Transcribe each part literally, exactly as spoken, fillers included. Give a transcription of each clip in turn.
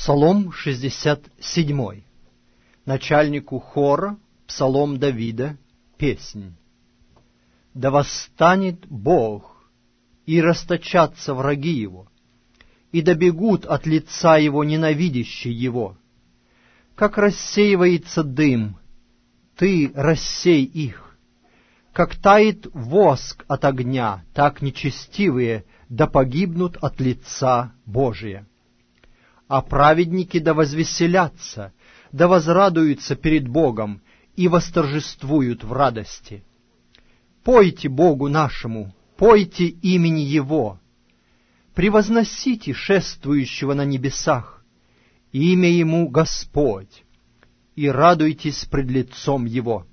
Псалом шестьдесят семь. Начальнику хора, псалом Давида, песнь. Да восстанет Бог, и расточатся враги Его, и добегут от лица Его ненавидящие Его. Как рассеивается дым, Ты рассей их. Как тает воск от огня, так нечестивые да погибнут от лица Божия. А праведники да возвеселятся, да возрадуются перед Богом и восторжествуют в радости. Пойте Богу нашему, пойте имени Его, превозносите шествующего на небесах, имя Ему Господь, и радуйтесь пред лицом Его.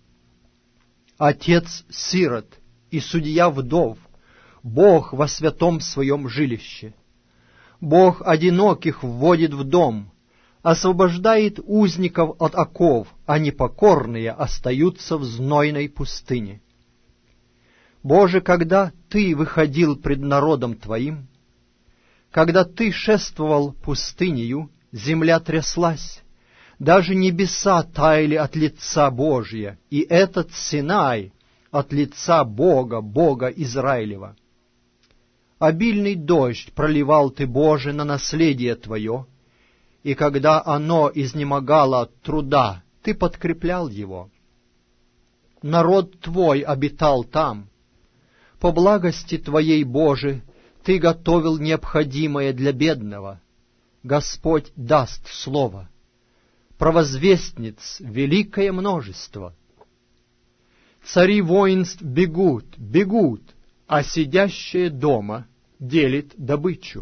Отец сирот и судья вдов, Бог во святом своем жилище. Бог одиноких вводит в дом, освобождает узников от оков, а непокорные остаются в знойной пустыне. Боже, когда Ты выходил пред народом Твоим, когда Ты шествовал пустынею, земля тряслась, даже небеса таяли от лица Божия, и этот Синай от лица Бога, Бога Израилева. Обильный дождь проливал Ты, Боже, на наследие Твое, и когда оно изнемогало от труда, Ты подкреплял его. Народ Твой обитал там. По благости Твоей, Боже, Ты готовил необходимое для бедного. Господь даст слово. Провозвестниц великое множество. Цари воинств бегут, бегут, а сидящие дома делит добычу.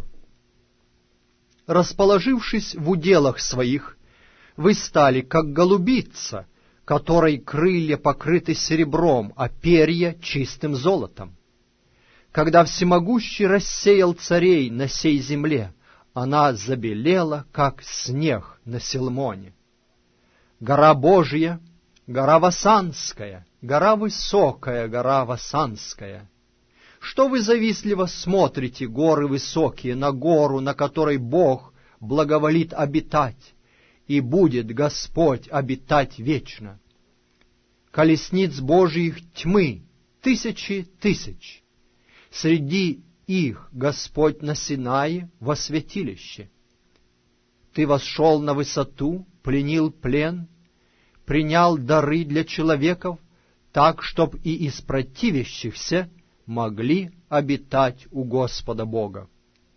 Расположившись в уделах своих, вы стали, как голубица, которой крылья покрыты серебром, а перья чистым золотом. Когда всемогущий рассеял царей на сей земле, она забелела, как снег на Силмоне. Гора Божия, гора Васанская, гора высокая, гора Васанская. Что вы завистливо смотрите, горы высокие, на гору, на которой Бог благоволит обитать, и будет Господь обитать вечно? Колесниц Божиих тьмы, тысячи тысяч. Среди их Господь на Синае во святилище. Ты восшел на высоту, пленил плен, принял дары для человеков, так, чтоб и из противящихся могли обитать у Господа Бога.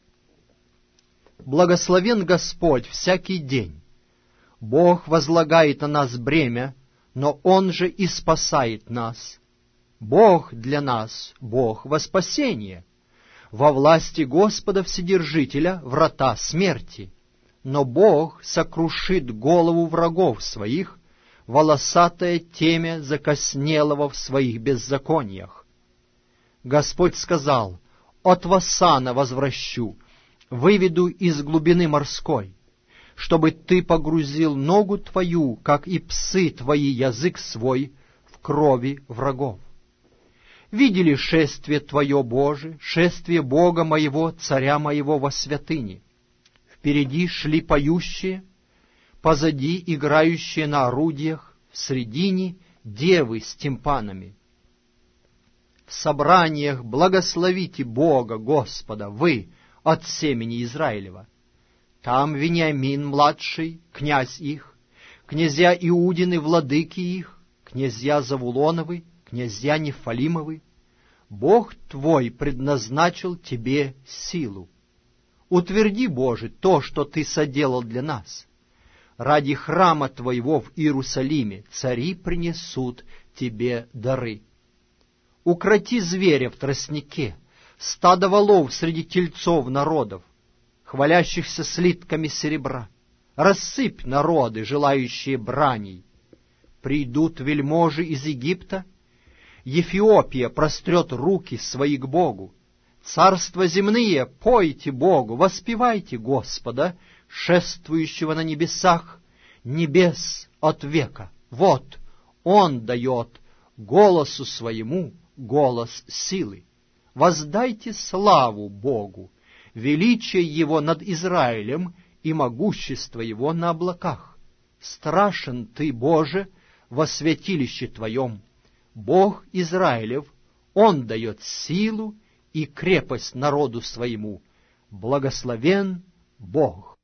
Благословен Господь всякий день. Бог возлагает на нас бремя, но Он же и спасает нас. Бог для нас, Бог во спасение. Во власти Господа Вседержителя врата смерти. Но Бог сокрушит голову врагов своих, волосатое темя закоснелого в своих беззакониях. Господь сказал: «От Васана возвращу, выведу из глубины морской, чтобы ты погрузил ногу твою, как и псы твои язык свой, в крови врагов». Видели шествие Твое, Боже, шествие Бога моего, царя моего во святыне. Впереди шли поющие, позади играющие на орудиях, в средине девы с тимпанами. В собраниях благословите Бога, Господа, вы, от семени Израилева. Там Вениамин-младший, князь их, князья Иудины, владыки их, князья Завулоновы, князья Нефалимовы. Бог твой предназначил тебе силу. Утверди, Боже, то, что Ты соделал для нас. Ради храма Твоего в Иерусалиме цари принесут Тебе дары. Укроти зверя в тростнике, стадо волов среди тельцов народов, хвалящихся слитками серебра. Рассыпь народы, желающие браней. Придут вельможи из Египта, Эфиопия прострет руки свои к Богу. Царства земные, пойте Богу, воспевайте Господа, шествующего на небесах, небес от века. Вот Он дает голосу своему голос силы. Воздайте славу Богу, величие Его над Израилем и могущество Его на облаках. Страшен Ты, Боже, во святилище Твоем. Бог Израилев, Он дает силу и крепость народу Своему. Благословен Бог!